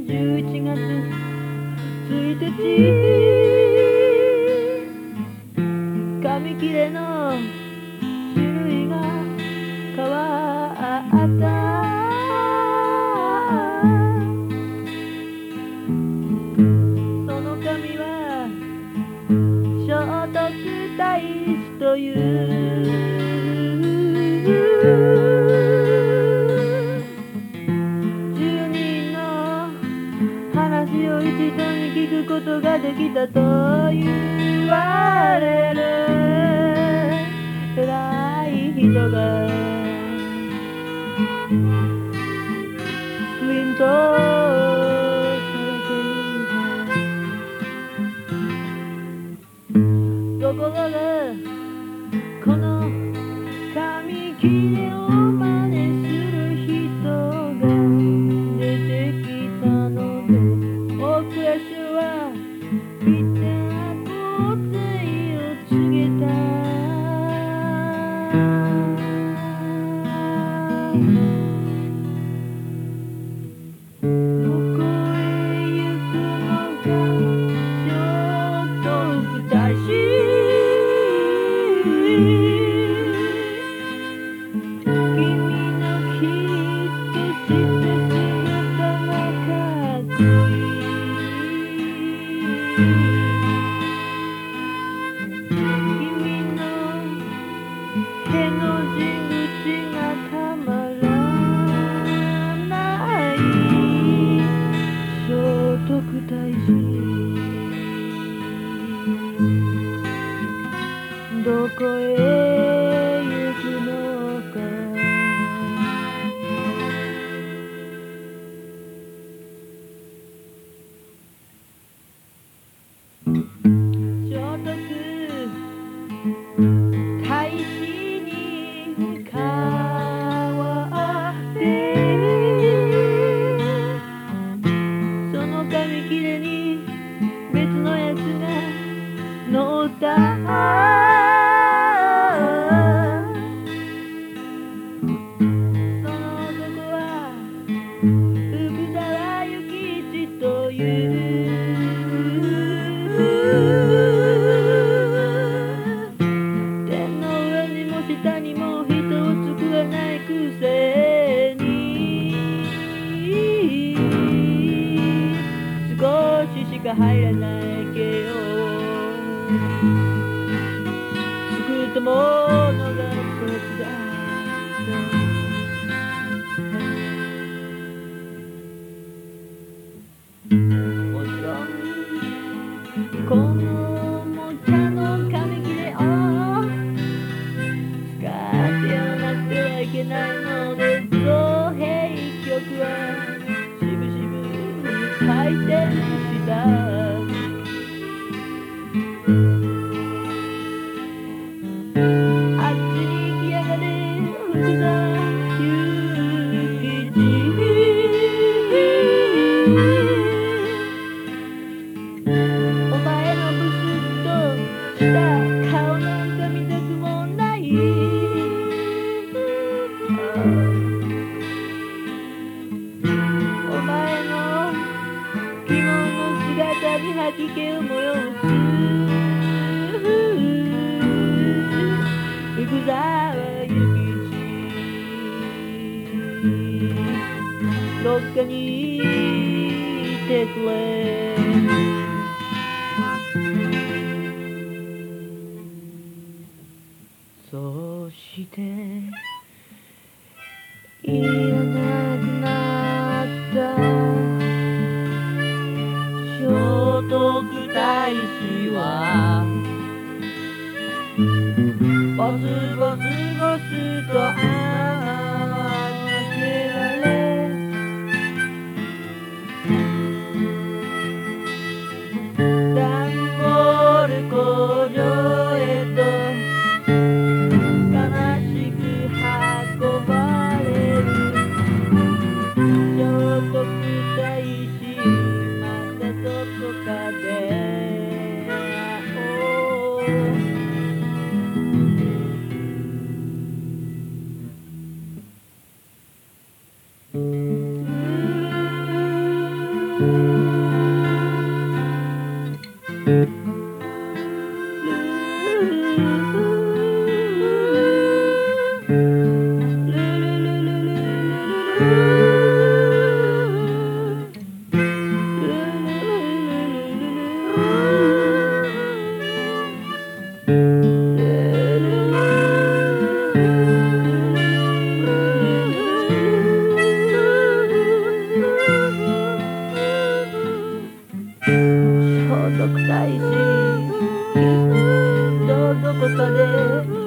11月1日紙切れの種類が変わったその紙は聖徳太子という10人の話を一度に聞くことができたと言われる偉い人がプリントされているところがこの紙切れを真似する人が出てきたのでオクラシはピッチャー交代を告げたどこへ行くのか聖徳太子どこへ行くのか聖徳太子に変わってその紙切れに別のやつが乗った下にも人を作らないくせに少ししか入らないけよ作ったものがそれだもちろんこのおもちゃの紙切れをいけないので造幣局はしぶしぶ回転したあっちに行きやがれ福田諭吉お前のブスッとした顔なんか見たくもないお前の着物姿に吐き気を催す福沢諭吉どっかにいてくれそしていらなくなった聖徳太子はボスボスボスとあげられダンボール工場へと悲しく運ばれる聖徳太子またどこかで会おう聖徳太子きっとどこかで